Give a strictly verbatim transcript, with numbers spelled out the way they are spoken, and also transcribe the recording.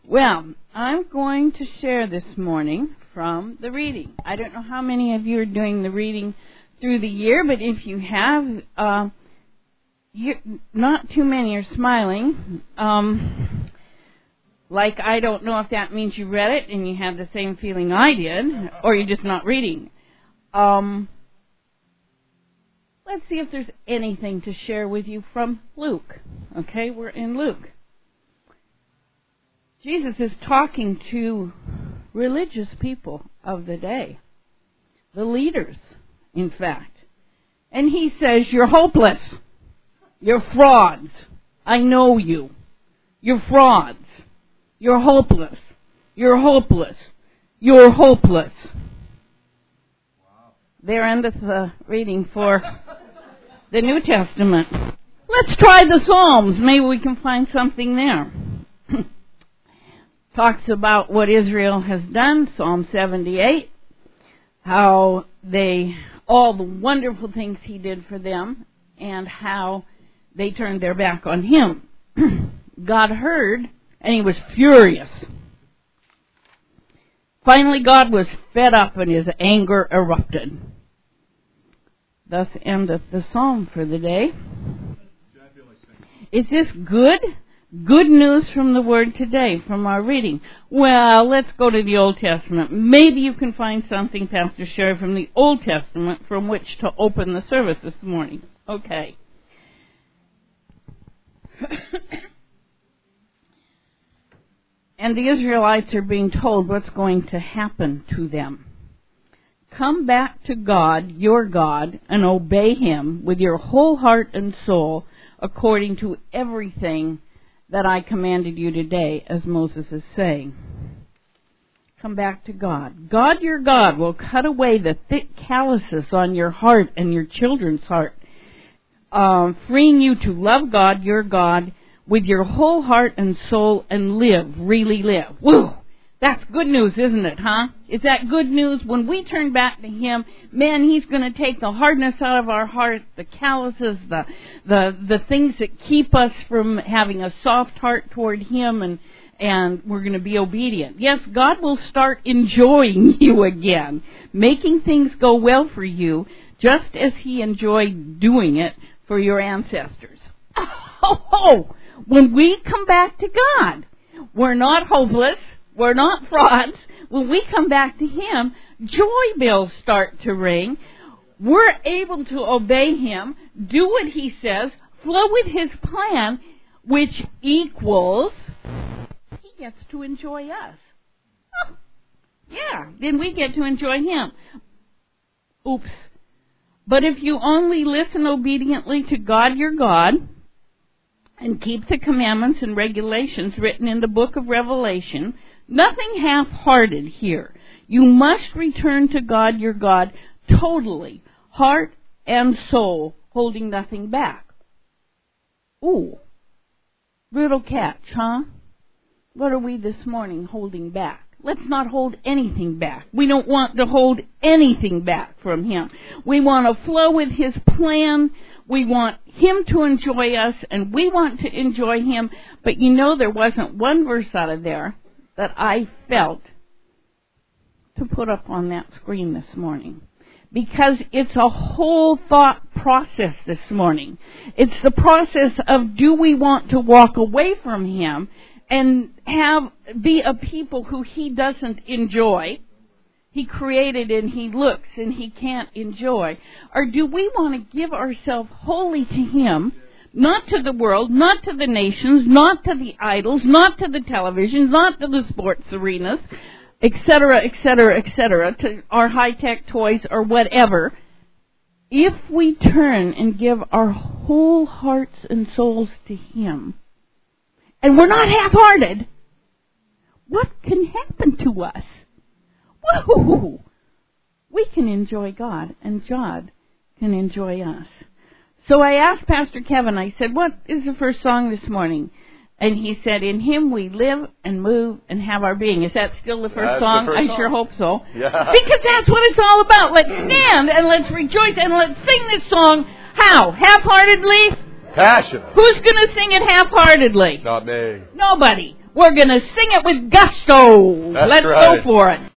Well, I'm going to share this morning from the reading. I don't know how many of you are doing the reading through the year, but if you have, uh, you, not too many are smiling. Um, like, I don't know if that means you read it and you have the same feeling I did, or you're just not reading. Um, let's see if there's anything to share with you from Luke. Okay, we're in Luke. Jesus is talking to religious people of the day, the leaders, in fact. And he says, you're hopeless. You're frauds. I know you. You're frauds. You're hopeless. You're hopeless. You're hopeless. Wow. There endeth the reading for the New Testament. Let's try the Psalms. Maybe we can find something there. Talks about what Israel has done, Psalm seventy-eight, how they, all the wonderful things he did for them, and how they turned their back on him. God heard, and he was furious. Finally, God was fed up, and his anger erupted. Thus endeth the psalm for the day. Is this good? Good news from the Word today, from our reading. Well, let's go to the Old Testament. Maybe you can find something, Pastor Sherry, from the Old Testament from which to open the service this morning. Okay. And the Israelites are being told what's going to happen to them. Come back to God, your God, and obey Him with your whole heart and soul according to everything that I commanded you today, as Moses is saying. Come back to God. God, your God, will cut away the thick calluses on your heart and your children's heart, um, freeing you to love God, your God, with your whole heart and soul and live, really live. Woo! That's good news, isn't it, huh? Is that good news? When we turn back to Him, man, He's going to take the hardness out of our heart, the calluses, the the the things that keep us from having a soft heart toward Him, and and we're going to be obedient. Yes, God will start enjoying you again, making things go well for you, just as He enjoyed doing it for your ancestors. Oh, oh, when we come back to God, we're not hopeless. We're not frauds. When we come back to Him, joy bells start to ring. We're able to obey Him, do what He says, flow with His plan, which equals He gets to enjoy us. Oh, yeah, then we get to enjoy Him. Oops. But if you only listen obediently to God, your God, and keep the commandments and regulations written in the book of Revelation, nothing half-hearted here. You must return to God, your God, totally, heart and soul, holding nothing back. Ooh, little catch, huh? What are we this morning holding back? Let's not hold anything back. We don't want to hold anything back from Him. We want to flow with His plan. We want Him to enjoy us, and we want to enjoy Him. But you know, there wasn't one verse out of there that I felt to put up on that screen this morning. Because it's a whole thought process this morning. It's the process of, do we want to walk away from Him and have be a people who He doesn't enjoy? He created and He looks and He can't enjoy. Or do we want to give ourselves wholly to Him, not to the world, not to the nations, not to the idols, not to the television, not to the sports arenas, et cetera, et cetera, et cetera, to our high-tech toys or whatever. If we turn and give our whole hearts and souls to Him, and we're not half-hearted, what can happen to us? Woo! We can enjoy God, and God can enjoy us. So I asked Pastor Kevin, I said, what is the first song this morning? And he said, in Him we live and move and have our being. Is that still the first that's song? The first I song. sure hope so. Yeah. Because that's what it's all about. Let's stand and let's rejoice and let's sing this song. How? Half-heartedly? Passionate. Who's going to sing it half-heartedly? Not me. Nobody. We're going to sing it with gusto. That's Let's right. go for it.